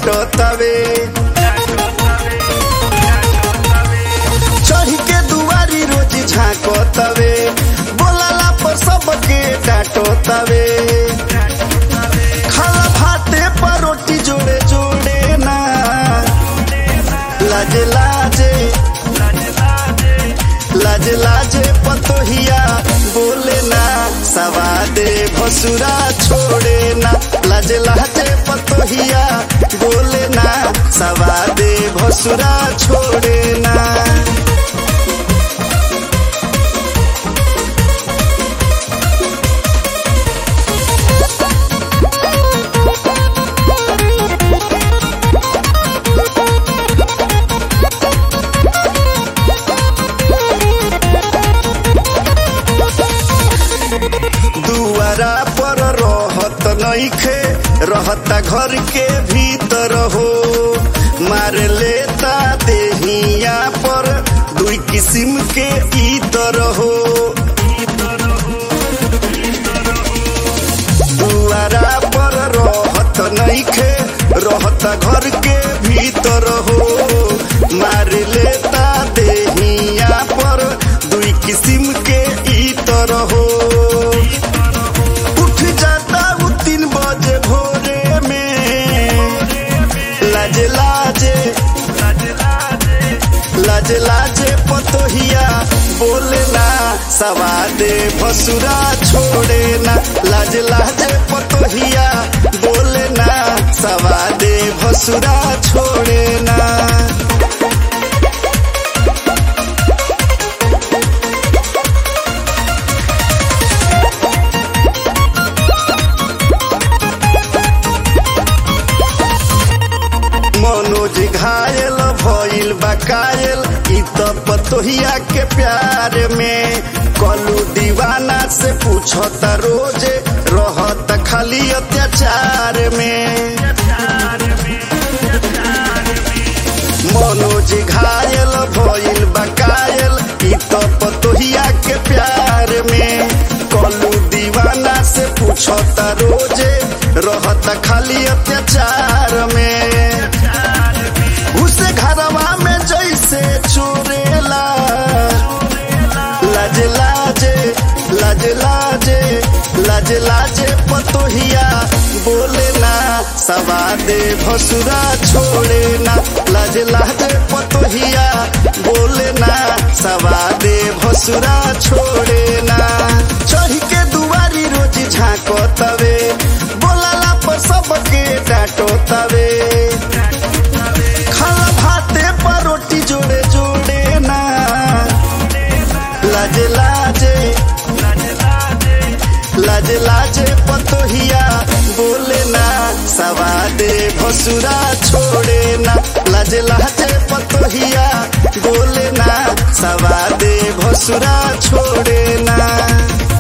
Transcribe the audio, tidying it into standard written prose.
डांटो तवे चढ़ के दुआरी रोज झांको तवे बोलाला पर सबके डांटो तवे खाला भाते पर रोटी जोड़े जोड़े ना लाजे लाजे लाजे लाजे पतोहिया बोले ना सवादे भसुरा छोड़े ना लाजे लाजे पतोहिया बोले ना सवादे भसुरा छोड़े ना। दुआरा पर रहत नइखे रहता घर के भीतर हो मार लेता देहिया पर दुई किस्म के इतर हो दुआरा पर रहत नइखे रहता घर के भीतर हो मार लेता देहिया पर दुई किस्म के इतर हो लाजे लाजे पतोहिया बोले ना सवादे भसुरा छोड़े ना लाजे लाजे पतोहिया बोले ना सवादे भसुरा छोड़े ना। मनोज घायल भइल बकायल इ त पतोहिया के प्यार में कलू दीवाना से पूछता रोजे रहत खाली अत्याचार में मनोज घायल भइल बकायल इ त पतोहिया के प्यार में कलू दीवाना से पूछता रोजे रहत खाली अत्याचार में उसे घरवा में जैसे चोरेला लाजे लाजे लाजे लाजे लाजे लाजे पतोहिया बोले ना सवादे भसुरा छोड़े ना लाजे लाजे पतोहिया बोले ना सवादे भसुरा छोड़े ना चढ़ के दुआरी रोज झांको तवे बोलाला पर सबके डांटो तवे रोटी जोड़े जोड़े ना लाजे लाजे लाजे लाजे पतोहिया बोले ना सवादे भसुरा छोड़े ना लाजे लाजे पतोहिया बोले ना सवादे भसुरा छोड़े ना।